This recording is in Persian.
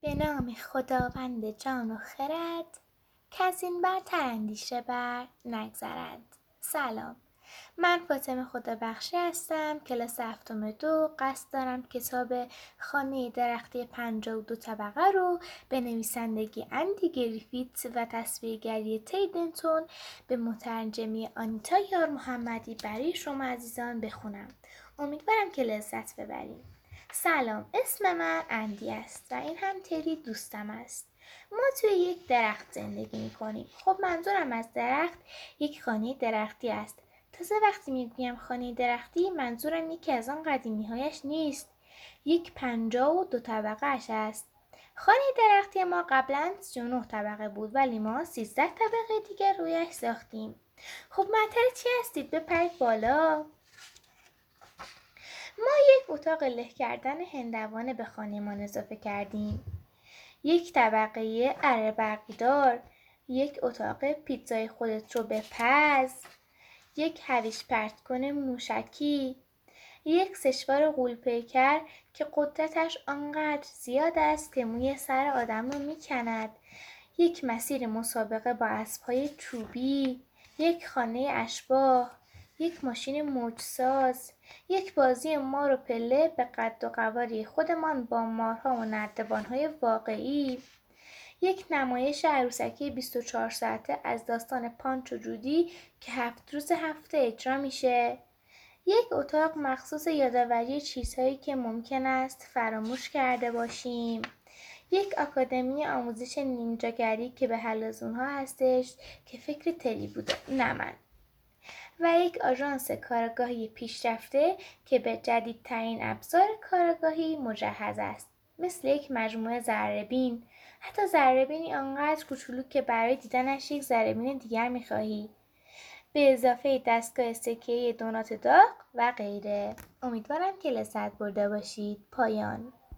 به نام خداوند جان و خرد، کز این برتر اندیشه بر نگذرد. سلام، من فاطمه خدابخشی هستم. کلاس 7 قصد دارم کتاب خانه درختی 52 طبقه رو به نویسندگی اندی گریفیت و تصویرگری تیدنتون به مترجمی آنیتا یار محمدی برای شما عزیزان بخونم. امیدوارم که لذت ببریم. سلام، اسم من اندی است و این هم تری دوستم است. ما توی یک درخت زندگی میکنیم. خب منظورم از درخت یک خانه درختی است. تازه وقتی میگویم خانه درختی منظورم یکی از آن قدیمی هایش نیست. یک 52 طبقه اش است. خانه درختی ما قبلا 39 طبقه بود ولی ما 13 طبقه دیگر رویش ساختیم. خب معطل چی هستید؟ بپرید بالا. ما یک اتاق له کردن هندوانه به خانه‌مان اضافه کردیم. یک طبقه اره برقیدار، یک اتاق پیتزای خودت رو بپز، یک هویج پرت کن موشکی، یک سشوار غول‌پیکر که قدرتش آنقدر زیاد است که موی سر آدم رو میکند، یک مسیر مسابقه با اسب‌های چوبی، یک خانه اشباح، یک ماشین موجساز، یک بازی مار و پله به قد و قواری خودمان با مارها و نردبان‌های واقعی، یک نمایش عروسکی 24 ساعته از داستان پانچ و جودی که 7 روز هفته اجرا میشه، یک اتاق مخصوص یادآوری چیزهایی که ممکن است فراموش کرده باشیم، یک آکادمی آموزش نینجاگری که به حلزون‌ها هستش که فکر تری بوده، نه من، و یک آژانس کارآگاهی پیشرفته که به جدیدترین ابزار کارآگاهی مجهز است، مثل یک مجموعه ذره‌بین، حتی ذره‌بینی آنقدر کوچولو که برای دیدنش یک ذره‌بین دیگر می‌خواهی، به اضافه دستگاه سکه‌ای دونات داغ و غیره. امیدوارم که لذت برده باشید. پایان.